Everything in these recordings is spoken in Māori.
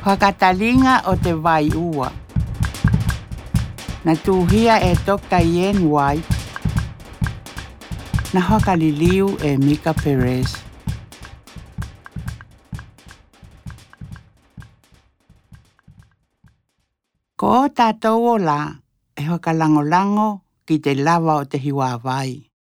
whakatalinga o te vai ua. Na tuhia e Dr. Ian White. Na whakaliliu e Mika Perez. Ko o tātou o la e whakalangolango ki te lava o te hiwa vai.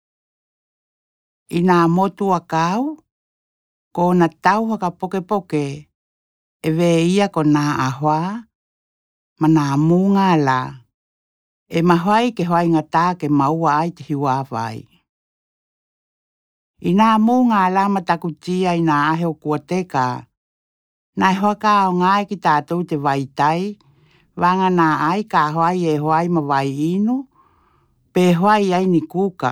I nā motu a kau, ko na tau whakapoke e we ia ko nā ahua, ma nā mūnga la, e mahai ke hoai ngatā ke maua ai te hiwa vai. I nā mūnga la matakutia i nā ahe o kuateka, nā e hoaka o ngai ki tātou te vai tai, wanga nā ai ka hoai e hoai ma vai inu, pe hoai ai ni kuka.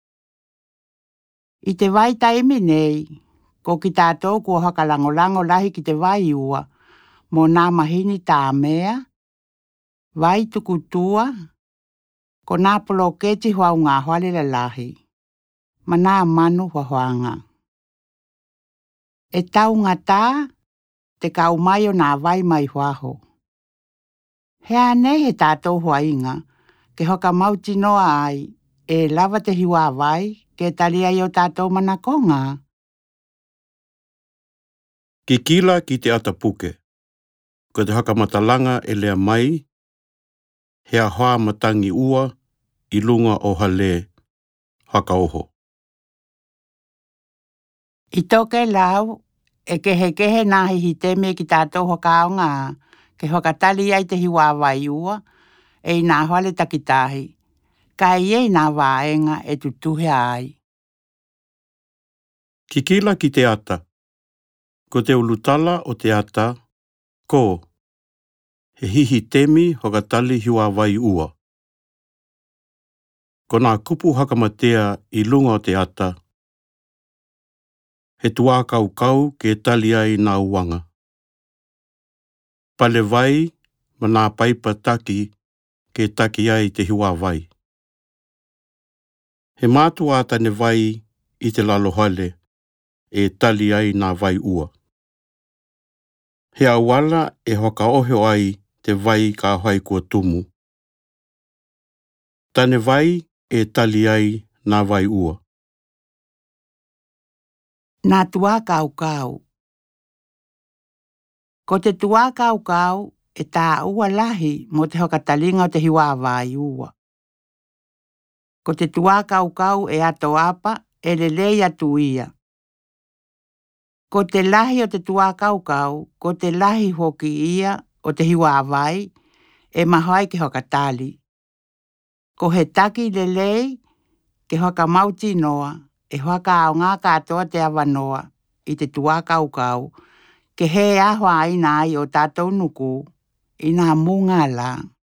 I te vai tai minei, ko ki tātou kua hakalangolango lahi ki te vai ua, mo nā mahini tā mea, vai tukutua, ko nā poloketi hoa ngā hoale la lahi, ma nā manu hoanga. E tau ngatā, te kau mai o nā vai mai hoaho. Hea nei he tātou hoainga, ke hoka mauti noa ai, e lava te hiwa vai, ke talia i o tātou manakonga. Ki kila ki te atapuke, ko te hakamatalanga e lea mai, hea hoa matangi ua, i lunga o hale, haka oho. I toke lau, e kehe nā hihi teme ki tātou hokaonga, ke hokatali ai te hiwa vai ua, e i nā hoale takitahi, ka i e nā vāenga e tutuhe ai. Ki kila ki te ata, ko te ulutala o te ata, ko, he hihi temi hokatali hiwa vai ua. Ko nā kupu hakamatea i lunga o te ata, he tua kau ke tali ai nā uanga. Pale vai, ma nā paipa taki, ke taki ai te hiwa vai. He mātua tane vai i te lalohale, e tali ai nā vai ua. He awala e hoka oheo ai te vai ka hai kua tumu. Tane vai e tali ai nā vai ua. Nā tua kau. Ko te tua kau e tā ua lahi mo te hokatalinga o te hiwa vai ua. Ko te tua kau e ato apa e lelei atu ia. Ko te lahi o te tua kau, ko te lahi hoki ia o te hiwa vai e mahoi ke hokatali. Ko he taki lelei ke hoka mauti noa e hoka au ngā katoa te awanoa i te tua kau ke he ahua aina ai o tātou nuku i nā mūnga la.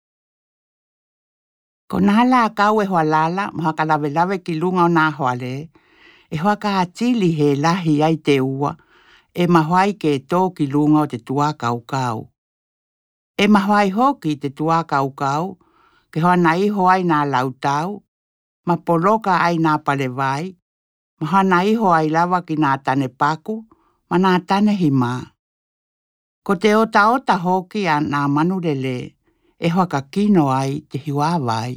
Ko nā la kau e hoa lala ma haka lawe ki lunga o nā hoale e hoka atili he lahi ai te ua e mahoi ke tō ki lunga o te tua kau. E mahoi hoki te tua kau ke hoa na iho ai nā lautau ma poloka ai nā palewai ma hoa na iho ai lava ki nā tane paku ma nā tane hima. Ko te ota hoki a nā manu lele e hoka kino ai te hiwa vai.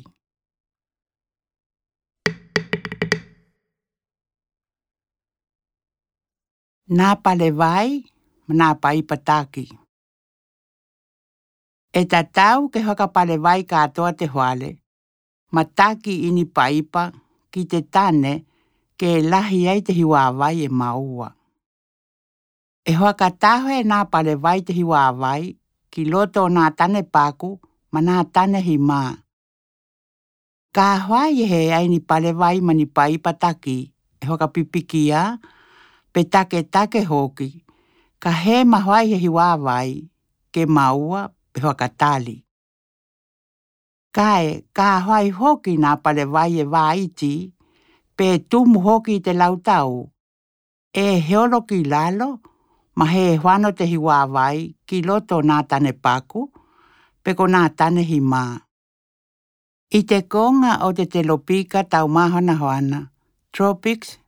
Nā palewai ma nā paipataki. E tatau ke hoka palewai katoa te hoale, ma taki ini paipa ki te tane ke lahi ai te hiwa vai e maua. E hoka tahoe nā palewai te hiwa vai ki loto nā tane paku ma nā tane hima. Ka hoai he ai ni palewai ma ni paipa taki e hoka pipikia pe take hoki ka he mahoai he hiwa vai ke maua pe hoka tali. Ka hoai hoki nā palewai e vaiti pe tumu hoki te lautau e heolo ki lalo ma he whano te hiwa vai ki loto nā tane paku pe ko nā tane hima. I te konga o te telopika tau mahana hoana, tropics,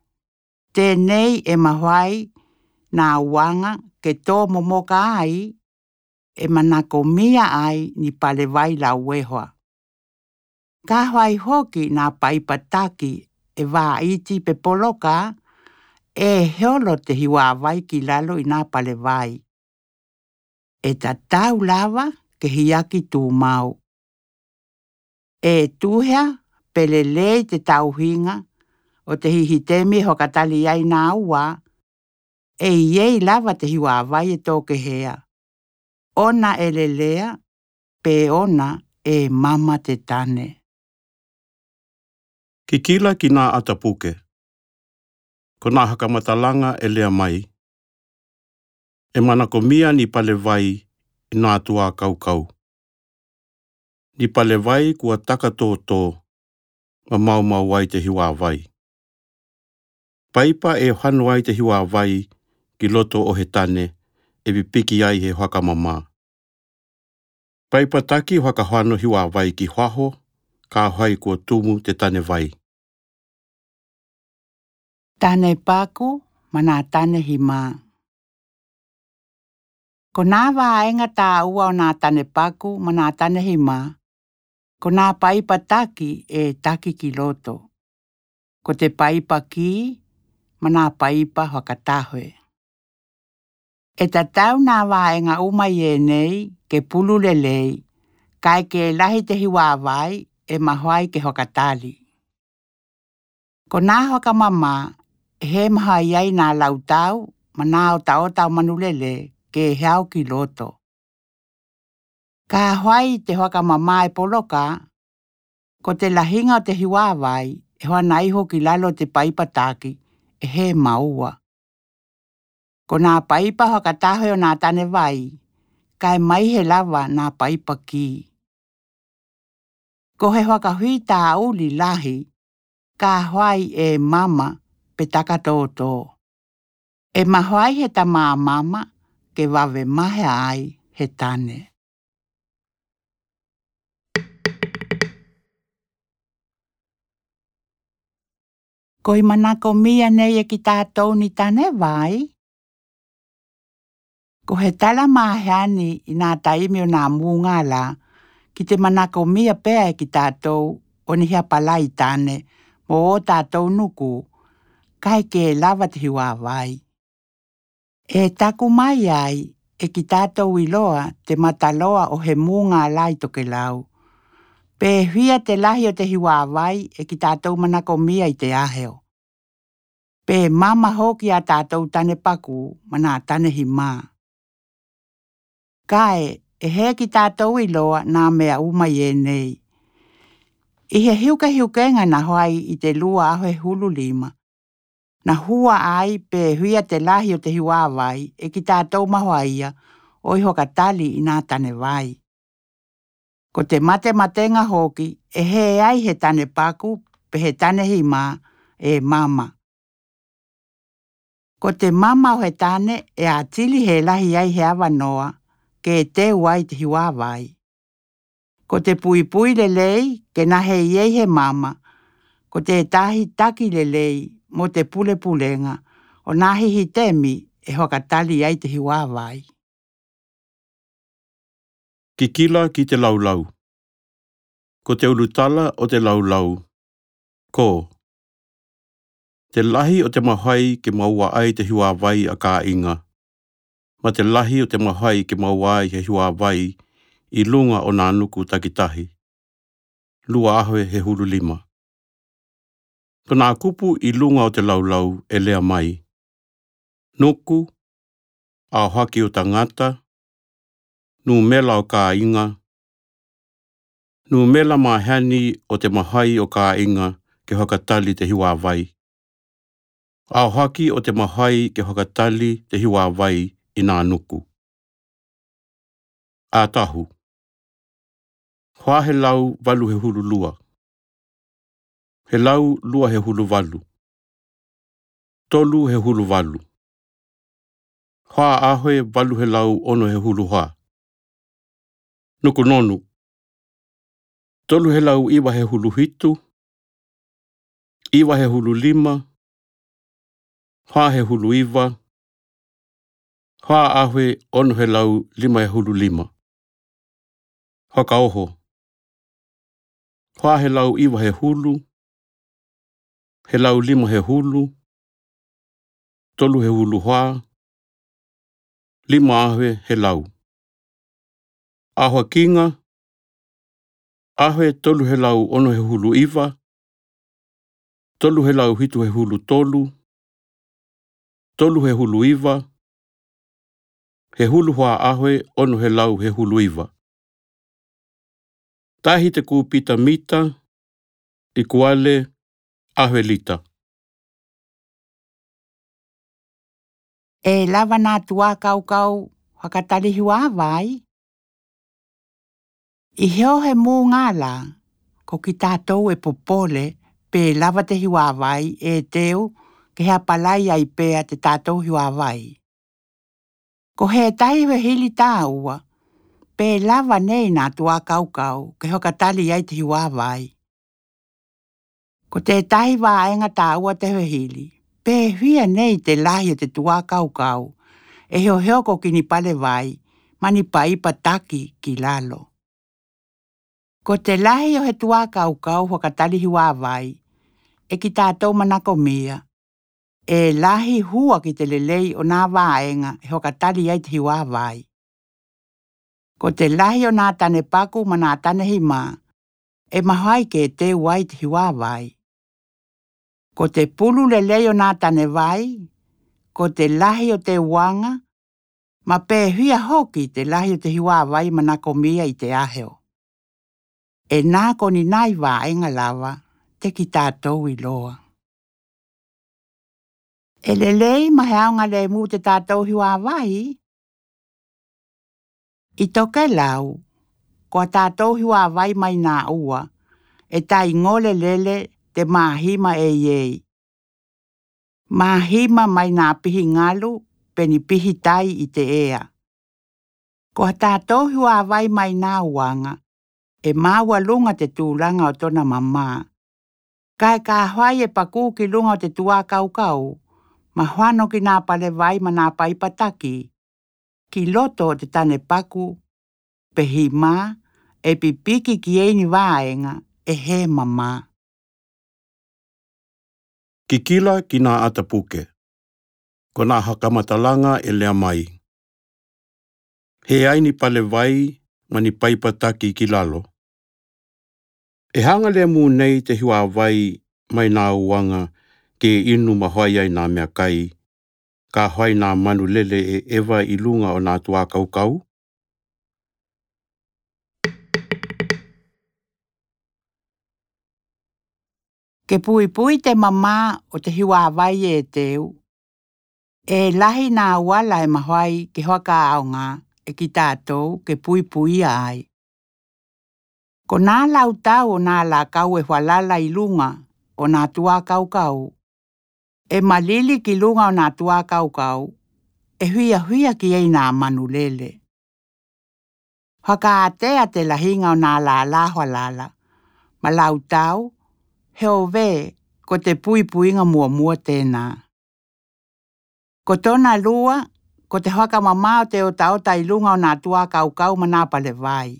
tēnei e mahoi nā wanga ke tō momoka ai e manako mia ai ni pale vai la uehoa. Ka hoi hoki nā paipataki e wā iti pe poloka e heolo te hiwa vai ki lalo i nā pale vai. E ta tau lava ke hiaki tū mau. E tuhea pele lei te tauhinga o te hihitemi hokatali ai nā ua e iei lava te hiwa vai e tōke hea. Ona e lelea pe ona e mama te tane. Ki kila ki nā atapuke. Ko nā hakamatalanga e lea mai. E manako mia ni pale vai i nā tua kaukau. Ni pale vai kua taka tō ma mau ai te hiwa vai. Paipa e hanu ai te hiwa vai ki loto o he tane e pipiki ai he haka mama. Paipa taki haka hano hiwa vai ki haho ka hai kua tumu te tane vai. Tane paku mana tane hima. Ko nā wāenga tā ua o nā tane paku mana tane hima. Ko nā paipa taki e taki ki loto. Ko te paipa ki mana paipa hakatahoe. E ta tau nā wāenga umai e nei ke pulu lelei. Kai ke lahi te hiwa vai e mahoai ke hakatali. Ko nā haka mama he maha iai nā lautau ma nā o tau manulele ke heau ki loto. Ka hoai te haka mama e poloka, ko te lahinga o te hiwa vai e hoa naiho ki lalo te paipa taki e he maua. Ko nā paipa haka tahe o nā tane vai, kai mai he lava nā paipa ki. Ko he haka hui tā uli lahi, ka hoai e mama pe taka tōtō. E mahoai he ta mama ke wawe mahe ai he tane. Ko i manako mia nei e ki tātou ni tane vai? Ko he tala maheani i nā taimi o nā mūngā la, ki te manako mia pea e ki tātou o ni hea palai tane, mo o tātou nuku, kai ke lava te hiwa vai. E taku mai ai e ki tātou iloa te mataloa o he mūngā lai toke lau. Pe hia te lahi o te hiwa vai e ki tātou manako mia i te aheo. Pe mama hoki a tātou tane paku mana tane hima. Kae e he ki tātou iloa nā mea umai e nei. I he hiukenga na hoai i te lua aho e hulu lima. Na hua ai pe huia te lahi o te hiwa vai e ki tātou mahoaia o i hoka tali i nā tane vai. Ko te matenga hoki e he ai he tane paku pe he tane hima e mama. Ko te mama o he tane e atili he lahi ai he awanoa ke te uai te hiwa vai. Ko te pui lelei ke nahe iei he mama. Ko te tahi taki lelei mo te pulenga o nahi hitemi e hokatali ai te hiwa vai. Ki kila ki te laulau. Ko te ulutala o te laulau. Ko. Te lahi o te mahai ke maua ai te hiwa vai a ka inga. Ma te lahi o te mahai ke maua ai he hiwa vai i lunga o nā nuku takitahi. Lua ahoe he hulu lima. Ko nā kupu i lunga o te laulau e lea mai. Nuku, a haki o tangata, nu mela o ka inga, nu mela mahani o te mahai o ka inga ke hokatali te hiwa vai. A haki o te mahai ke hokatali te hiwa vai i nā nuku. A tahu. Hoa he lau walu he hulu lua. He lau lua he hulu walu. Tolu he hulu walu. Hoa ahoe walu he lau ono he hulu hoa. Nuku nonu. Tolu he lau iwa he hulu hitu. Iwa he hulu lima. Hoa he hulu iwa. Hoa ahwe ono he lau 5.5. Hoka oho. Hoa he lau 1 he hulu. He lau 5 he hulu. 3 he hulu hoa. 5 ahwe he lau. Ahua kinga. Ahwe 3 he lau ono he hulu 1. 3 he lau hitu he hulu 3. 3 he hulu 1. He hulu hoa ahwe ono he lau he hulu 1. Tahi te kūpita mita, i kuale ahwe lita. E lava nā tua kau whakatarihi wā vai. I heo he mū ngāla, ko ki tātou e popole, pe lava te hiwa vai e teo ke hea palai ai pēa te tātou hiwa vai. Ko he tahi we hili tā ua, pe lava nei nā tua kau ke hokatari ai te hiwa vai. Ko te tahi wā ainga tā ua te we hili, pe huia nei te lahi o te tua kau, e heo ko ki ni pale vai, mani pai pataki ki lalo. Ko te lahi o he tua kau whakatari hiwa vai, e ki tātou manako mia, e lahi hua ki te lelei o nā wāenga e hokatari ai te hiwa vai. Ko te lahi o nā tane paku ma nā tane hima, e mahai ke te wai te hiwa vai. Ko te pulu lelei o nā tane vai, ko te lahi o te wanga, ma pē huia hoki te lahi o te hiwa vai manako mia i te aheo. E nā koni nai wāenga lava, te ki tātou i loa. E lelei maheaunga le mū te tātou hiwa vai. I toke lau, ko tātou hiwa vai mai nā ua, e tai ngole lele te mahima e iei. Mahima mai nā pihi ngalu, peni pihi tai i te ea. Ko tātou hiwa vai mai nā uanga, e māua lunga te tūlanga o tona mamā. Kai ka hwai e paku ki lunga o te tua kau, ma hwano ki nā pale vai ma nā paipataki, ki loto o te tane paku, pehi mā, e pipiki ki eini wāenga, e he mamā. Ki kila ki nā atapuke. Ko nā hakamatalanga e lea mai. He aini pale vai, mani paipataki ki lalo. E hanga lea mū nei te hiwa vai mai nā uanga ke inu mahoi ai nā mea kai, ka hoi nā manu lele e ewa i lunga o nā tua kau. Ke pui te mamā o te hiwa vai e teu. E lahi nā wala e mahoi ke hoaka aonga e ki tātou ke pui ai. Ko nā lau tau o nā la kau e whalala i lunga o nā tua kau. E malili ki lunga o nā tua kau, e huia ki ei nā manu lele. Haka atea te lahinga o nā la whalala, ma lau tau, heo ve ko te puinga mua tēnā. Ko tona lua, ko te haka mamā o te ota i lunga o nā tua kau ma nā pale vai.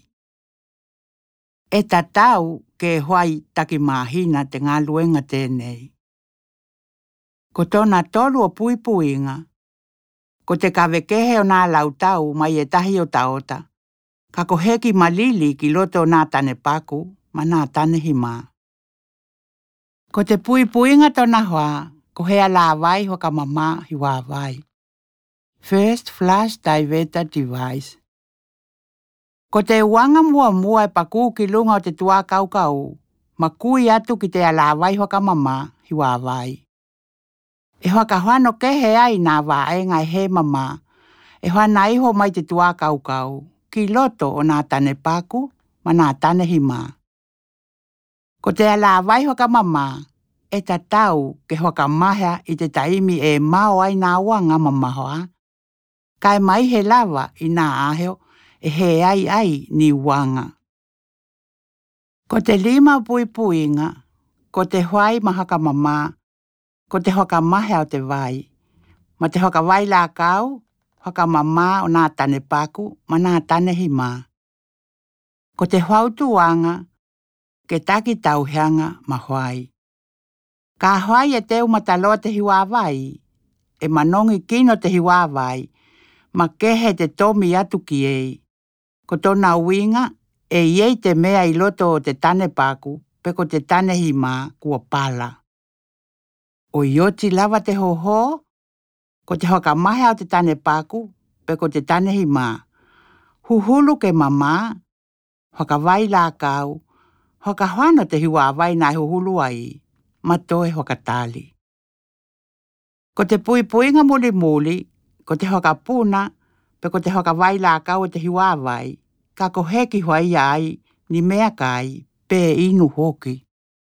E tatau ke hoai taki mahina te ngā luenga tēnei. Ko tona tolu o puinga, ko te kawekehe o nā lautau mai e tahi o taota, ka ko heki malili ki loto o nā tane paku ma nā tane hima. Ko te puinga tona hoa, ko hea la vai hoka mamā hiwa vai. First Flash Diverter Device. Ko te wanga mua e paku ki lunga o te tua kau, ma kui atu ki te ala vai hoka mamā hiwa vai. E hoka hoano kehe ai nā waenga e he mamā, e hoana iho mai te tua kau, ki loto o nā tane paku ma nā tane hima. Ko te ala vai hoka mamā, e tatau ke hoka mahea i te taimi e mao ai nā wanga mamahoa. Kai mai he lava i nā aheo e he ai ni wanga. Ko te 5 puinga, ko te hoai mahaka mamā, ko te hoka mahea o te vai, ma te hoka vai la kau, whakamama o nā tane paku ma nā tane hima. Ko te whautuanga ke taki tauheanga ma hoai. Ka hoai e teu mataloa te hiwawai, e manongi kino te hiwawai, ma kehe te tomi atu ki ei. Ko tona winga e iei te mea I loto o te tane paku, pe ko te tane hima kua pala. O ioti lava te hoho, ko te whakamahe o te tane paku, pe ko te tane hima. Huhulu ke mama, whakawai la kau, whakahwano te hiwawai nai huhulu ai, matoe whakatali. Ko te puipuinga muli muli, ko te whakapuna, pe ko te whakawai la kau o te hiwawai, ka ko heki hoai ai, ni mea kai, pe inu hoki.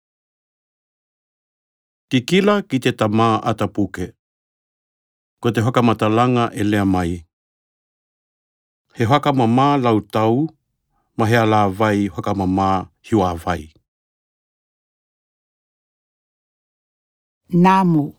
Ki kila ki te tamā atapuke. Ko te whakamatalanga e lea mai. He whakamamā lau tau, ma hea la vai whakamamā hiwa vai. Namu.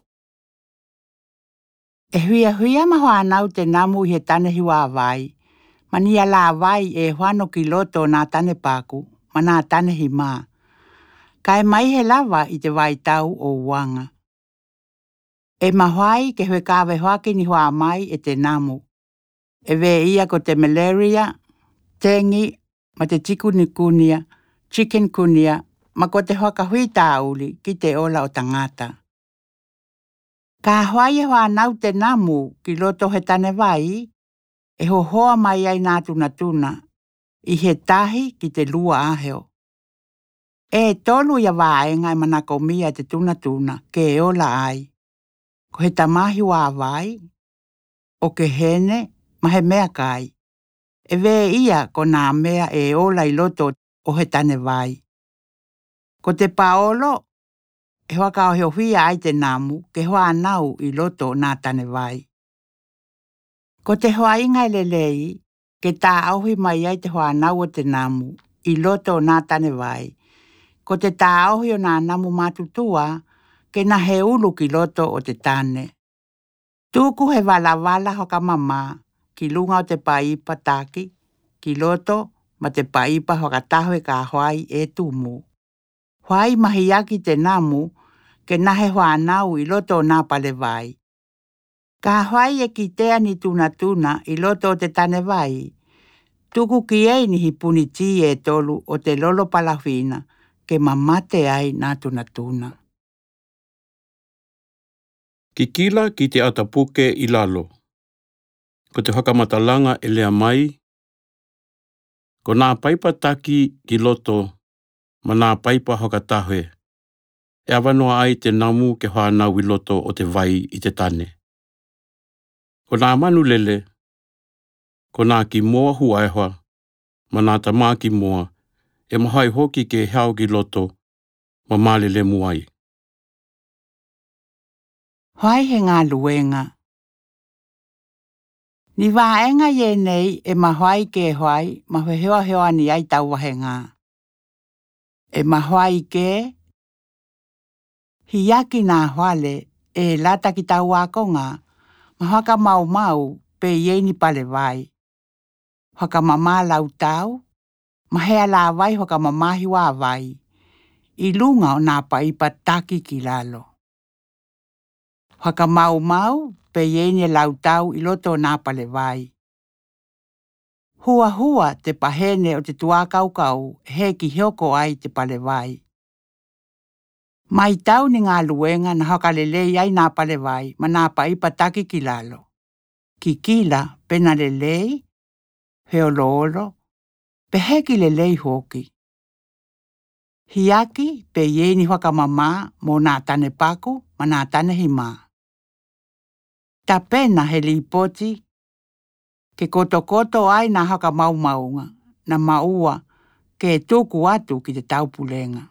E huia ma hoa nau te namu I he tane hiwa vai. Mania la vai e whano ki loto nā tane paku, ma nā tane hima. Kai mai he lava I te vai tau o wanga. E mahoai ke hue kawe hoaki ni hoa mai e te namu. E we ia ko te malaria, tengi, ma te chikungunya, chikungunya, ma ko te hoka hui tauli ki te ola o tangata. Ka hoai e hoa nau te namu ki loto he tane vai, e ho hoa mai ai nā tuna I he tahi ki te lua aheo. E tolu ia vaenga I manako mia te tuna ke e ola ai. Ko he tamahi wā vai, o ke hene, ma he mea kai. E we ia ko nā mea e ola I loto o he tane vai. Ko te paolo, e waka o heo whia ai te namu, ke hoa nau I loto nā tane vai. Ko te hoa inga lelei, ke tā auhi mai ai te hoa nau o te namu, I loto nā tane vai. Ko te tā auhi o nā namu mātutua, ke na he ulu ki loto o te tane. Tūku he wala hoka mama, ki lunga o te paipa taki, ki loto, ma te paipa hoka tahoe ka hoai e tumu. Hoai mahiaki te namu, ke nahe hoa nau I loto nā pale vai. Ka hoai e ki tea ni tuna I loto o te tane vai. Tuku ki ei ni hipuni ti e tolu o te lolo palawhina, ke mamate ai nā tuna. Ki kila ki te atapuke I lalo. Ko te whakamatalanga e lea mai. Ko nā paipa taki ki loto, ma nā paipa hokatahoe. E awanoa ai te namu ke hoa nau I loto o te vai I te tane. Ko nā manu lele, ko nā ki moa huaihoa, ma nā tamā ki moa, e mahai hoki ke hao ki loto, ma mālele muai. Hoai he ngā luenga. Ni waenga ye nei e mahoai ke hoai, ma heoa ni ai tau wahenga. E mahoai ke, hiaki nā hoale, e lata ki tau wakonga, ma haka mau pe iei ni pale vai. Haka mama lau tau, ma hea la vai haka mamahi wā vai. I lunga o nā paipa taki ki lalo. Haka mau pe iei ni lau tau I loto nā pale vai. Hua te pahene o te tuakaukau he ki hioko ai te pale vai. Mai tau ni ngā luenga na haka lelei ai nā pale vai ma nā paipa taki ki lalo. Ki kila pena lelei, heololo, pe heki lelei hoki. Hiaki pe iei ni whakamama mo nā tane paku ma nā tane hima. Ta pena he lipoti, ke koto ai nā haka maunga, na maua ke tuku atu ki te taupulenga.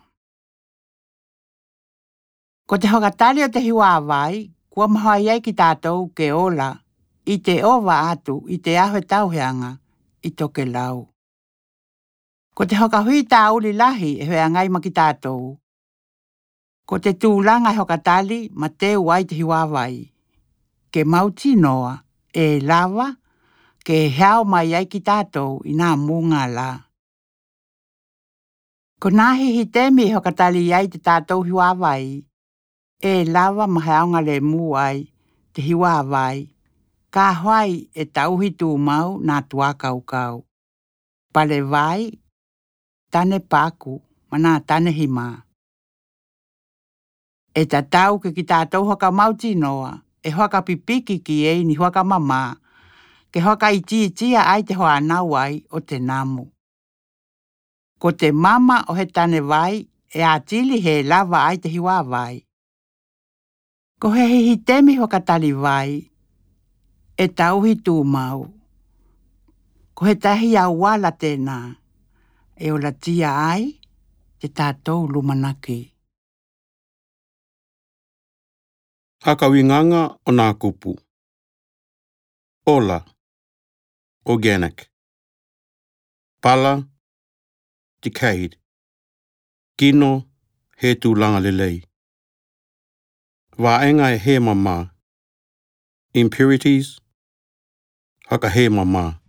Ko te hokatali o te hiwa vai, kua mahai ai ki tātou ke ola, I te ova atu, I te ahe tauheanga, I toke lau. Ko te hokahui tā uli lahi e hea ngai ma ki tātou. Ko te tūlanga hokatali ma teu ai te hiwa vai. Ke mauti noa e lava ke heao mai ai ki tātou i nā munga la. Ko nahi hi temi hokatali ai te tātou hiwa vai, e lava mahaonga le mu ai te hiwa vai, ka hoai e tauhi tū mau nā tua kau kau. Pale vai, tane paku, mana tane hima. E ta tau ke ki tātou hoka mauti noa, e hoka pipiki ki ei ni hoka mama, ke hoka tia ai te hoa nau ai o te namu. Ko te mama o he tane vai, e atili he lava ai te hiwa vai. Ko he hihi temi hoka tali vai, e tauhi tū mau. Ko he tahi au wala tēnā, e o la tia ai, te tātou lumanake. Hakawinganga o nā kupu. Ola, organic. Pala, decayed. Kino, he tūlanga lelei. Waenga e he mama. Impurities, haka he mama.